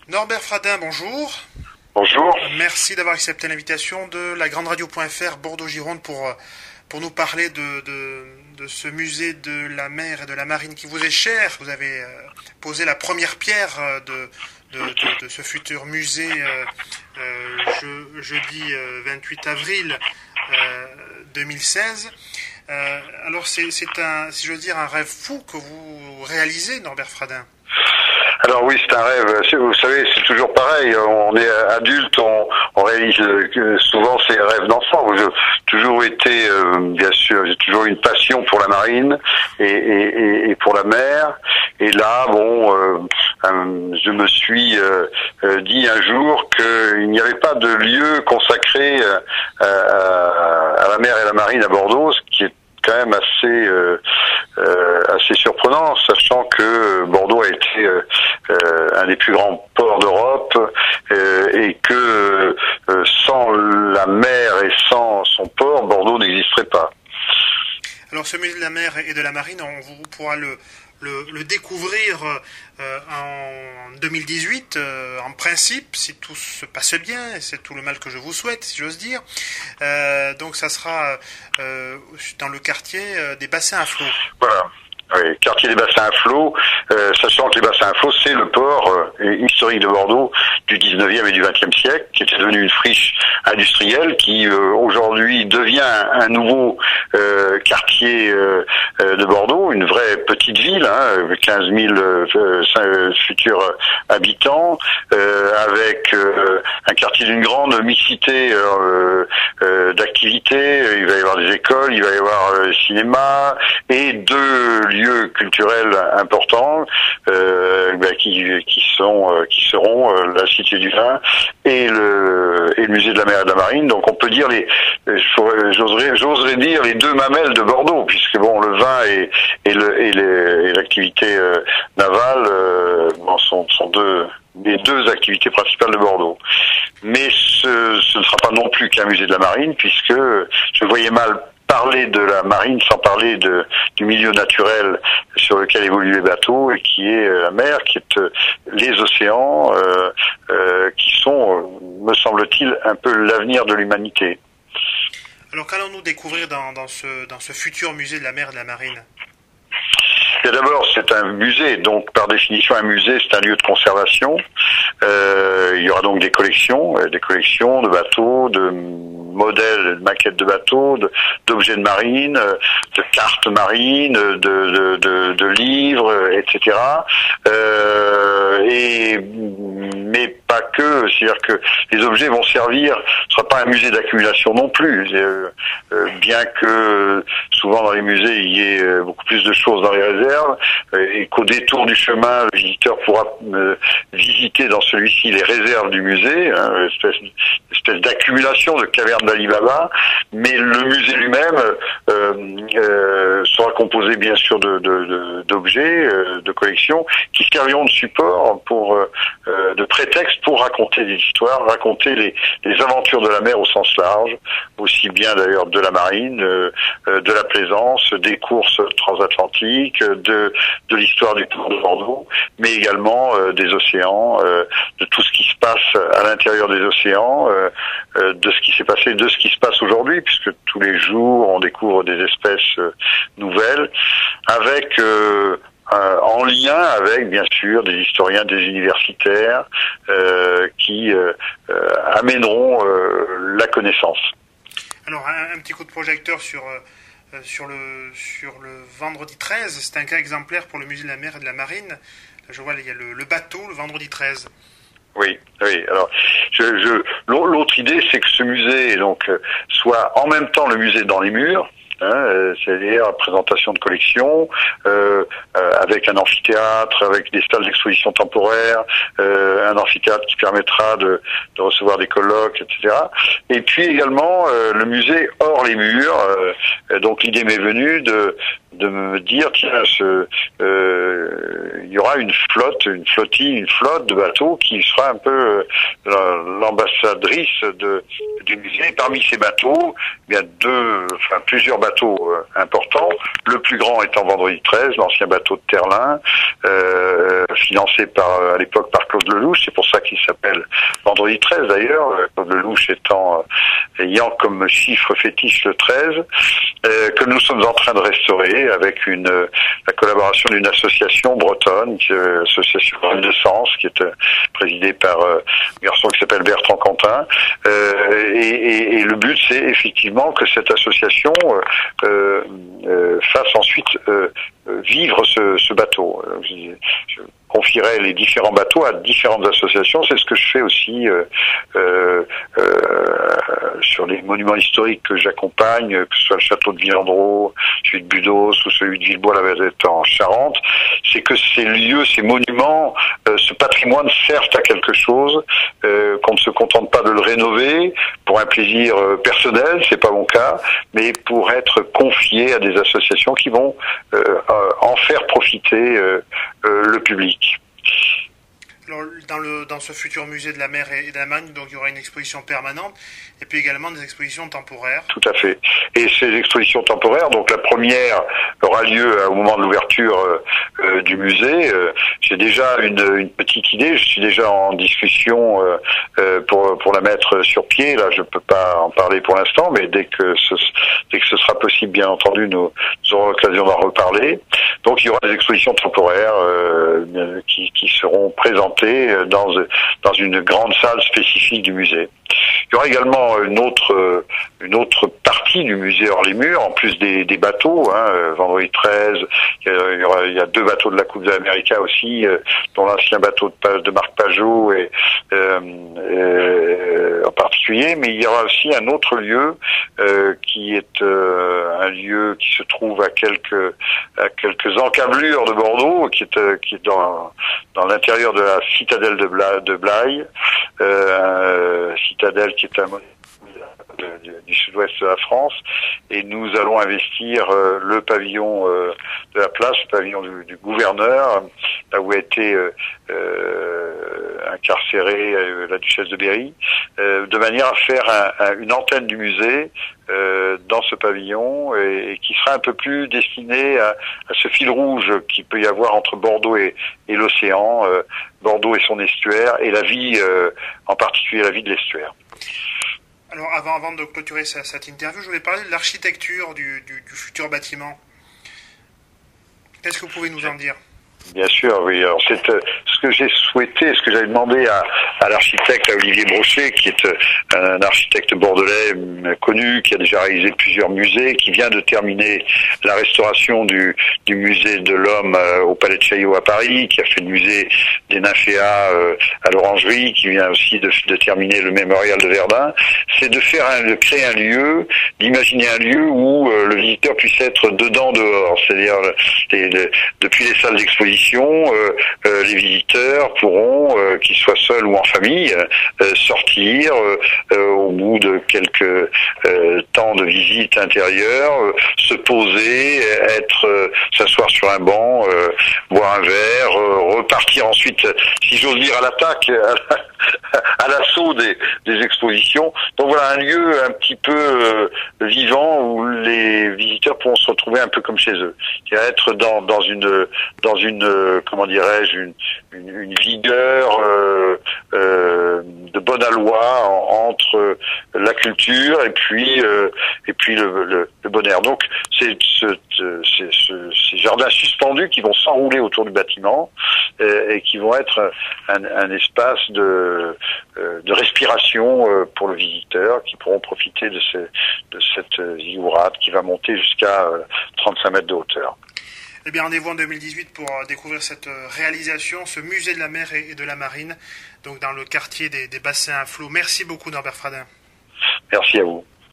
Norbert Fradin, bonjour. Bonjour. Merci d'avoir accepté l'invitation de la Grande Radio.fr Bordeaux-Gironde pour nous parler de ce musée de la mer et de la marine qui vous est cher. Vous avez posé la première pierre de ce futur musée jeudi 28 avril 2016. Alors c'est si j'ose dire, un rêve fou que vous réalisez, Norbert Fradin. Alors oui, c'est un rêve. Vous savez, c'est toujours pareil. On est adulte, on réalise souvent ses rêves d'enfant. J'ai toujours été, bien sûr, j'ai toujours eu une passion pour la marine et pour la mer. Et là, je me suis dit un jour qu'il n'y avait pas de lieu consacré à la mer et la marine à Bordeaux, ce qui est quand même assez surprenant, sachant que Bordeaux a été un des plus grands ports d'Europe et que sans la mer et sans son port, Bordeaux n'existerait pas. Alors ce musée de la mer et de la marine, on pourra le découvrir en 2018, en principe, si tout se passe bien, et c'est tout le mal que je vous souhaite, si j'ose dire. Donc ça sera dans le quartier des bassins à flot. Voilà. Oui, quartier des bassins à flot, sachant que les bassins à flot, c'est le port historique de Bordeaux du 19e et du 20e siècle, qui était devenu une friche industrielle, qui aujourd'hui devient un nouveau quartier de Bordeaux, une vraie petite ville, avec 15 000 futurs habitants, avec un quartier d'une grande mixité d'activités. Il va y avoir des écoles, il va y avoir cinéma et deux lieux culturels importants qui seront la Cité du Vin et le musée de la mer et de la marine. Donc on peut dire j'oserais dire les deux mamelles de Bordeaux, puisque le vin et l'activité navale sont les deux activités principales de Bordeaux. Mais ce ne sera pas non plus qu'un musée de la marine, puisque je voyais mal parler de la marine sans parler du milieu naturel sur lequel évoluent les bateaux, et qui est la mer, qui est les océans, qui sont, me semble-t-il, un peu l'avenir de l'humanité. Alors qu'allons-nous découvrir dans ce futur musée de la mer et de la marine ? Et d'abord, c'est un musée, donc par définition, un musée, c'est un lieu de conservation. Il y aura donc des collections de bateaux, de modèles, de maquettes de bateaux, d'objets de marine, de cartes marines, de livres, etc. Mais pas que, c'est-à-dire que les objets vont servir, ce sera pas un musée d'accumulation non plus, bien que souvent dans les musées il y ait beaucoup plus de choses dans les réserves, et qu'au détour du chemin, le visiteur pourra visiter dans celui-ci les réserves du musée, une espèce d'accumulation de cavernes d'Ali Baba, mais le musée lui-même sera composé bien sûr d'objets, de collections, qui serviront de support de prétexte pour raconter des histoires, raconter les aventures de la mer au sens large, aussi bien d'ailleurs de la marine, de la plaisance, des courses transatlantiques, de l'histoire du port de Bordeaux, mais également des océans, de tout ce qui se passe à l'intérieur des océans, de ce qui s'est passé, de ce qui se passe aujourd'hui, puisque tous les jours on découvre des espèces nouvelles, avec en lien avec, bien sûr, des historiens, des universitaires qui amèneront la connaissance. Alors, un petit coup de projecteur sur le vendredi 13, c'est un cas exemplaire pour le musée de la mer et de la marine. Je vois, il y a le bateau, le vendredi 13. Oui. Alors, l'autre idée, c'est que ce musée soit en même temps le musée dans les murs, c'est-à-dire présentation de collections, avec un amphithéâtre, avec des salles d'exposition temporaires, un amphithéâtre qui permettra de recevoir des colloques, etc. Et puis également le musée hors les murs. Donc l'idée m'est venue de me dire tiens, il y aura une flotte de bateaux qui sera un peu l'ambassadrice du musée. Et parmi ces bateaux, il y a plusieurs bateaux importants. Le plus grand étant Vendredi 13, l'ancien bateau de Terlin, financé à l'époque par Claude Lelouch. C'est pour ça qu'il s'appelle Vendredi 13 d'ailleurs. Claude Lelouch ayant comme chiffre fétiche le 13, que nous sommes en train de restaurer avec la collaboration d'une association bretonne, l'association Renaissance, qui est présidée par un garçon qui s'appelle Bertrand Quentin. Et le but, c'est effectivement que cette association fasse ensuite vivre ce bateau. Je confierai les différents bateaux à différentes associations. C'est ce que je fais aussi sur les monuments historiques que j'accompagne, que ce soit le château de Villandreau, celui de Budos ou celui de Villebois-la-Vedette en Charente. C'est que ces lieux, ces monuments, ce patrimoine servent à quelque chose, qu'on ne se contente pas de le rénover pour un plaisir personnel, c'est pas mon cas, mais pour être confié à des associations qui vont en faire profiter le public. Alors, dans ce futur musée de la mer et de la marine, donc il y aura une exposition permanente et puis également des expositions temporaires. Tout à fait. Et ces expositions temporaires, donc la première aura lieu au moment de l'ouverture du musée. J'ai déjà une petite idée. Je suis déjà en discussion pour la mettre sur pied. Là, je peux pas en parler pour l'instant, mais dès que ce sera possible, bien entendu, nous aurons l'occasion d'en reparler. Donc, il y aura des expositions temporaires qui seront présentées dans une grande salle spécifique du musée. Il y aura également une autre partie du musée hors les murs, en plus des bateaux, Vendredi 13, il y a 2 bateaux de la Coupe de l'América aussi, dont l'ancien bateau de Marc Pajot en particulier, mais il y aura aussi un autre lieu qui est un lieu qui se trouve à quelques encablures de Bordeaux, qui est dans l'intérieur de la citadelle de Blaye, citadelle qui est un modèle du sud-ouest de la France, et nous allons investir le pavillon de la place, le pavillon du gouverneur, là où a été incarcérée la duchesse de Berry, de manière à faire une antenne du musée dans ce pavillon, et qui sera un peu plus destinée à ce fil rouge qu'il peut y avoir entre Bordeaux et l'océan, Bordeaux et son estuaire, et la vie, en particulier la vie de l'estuaire. Alors avant de clôturer cette interview, je voulais parler de l'architecture du futur bâtiment. Qu'est-ce que vous pouvez nous en dire ? Bien sûr, oui. Alors c'est ce que j'ai souhaité, ce que j'avais demandé à l'architecte, à Olivier Brochet, qui est un architecte bordelais connu, qui a déjà réalisé plusieurs musées, qui vient de terminer la restauration du musée de l'homme au Palais de Chaillot à Paris, qui a fait le musée des Nymphéas à l'Orangerie, qui vient aussi de terminer le mémorial de Verdun. C'est de créer un lieu, d'imaginer un lieu où le visiteur puisse être dedans, dehors, c'est-à-dire depuis les salles d'exposition, les visiteurs pourront, qu'ils soient seuls ou en famille, sortir au bout de quelques temps de visite intérieure, se poser, s'asseoir sur un banc, boire un verre, repartir ensuite, si j'ose dire, à l'attaque, à l'assaut des expositions. Donc voilà, un lieu un petit peu vivant où les visiteurs pourront se retrouver un peu comme chez eux, qui va être dans une comment dirais-je, une vigueur de bonne aloi entre la culture et puis le bon air. Donc c'est ces jardins suspendus qui vont s'enrouler autour du bâtiment et qui vont être un espace de respiration pour le visiteur, qui pourront profiter de cette ziggourate qui va monter jusqu'à 35 mètres de hauteur. Eh bien, rendez-vous en 2018 pour découvrir cette réalisation, ce musée de la mer et de la marine, donc dans le quartier des bassins à flot. Merci beaucoup, Norbert Fradin. Merci à vous.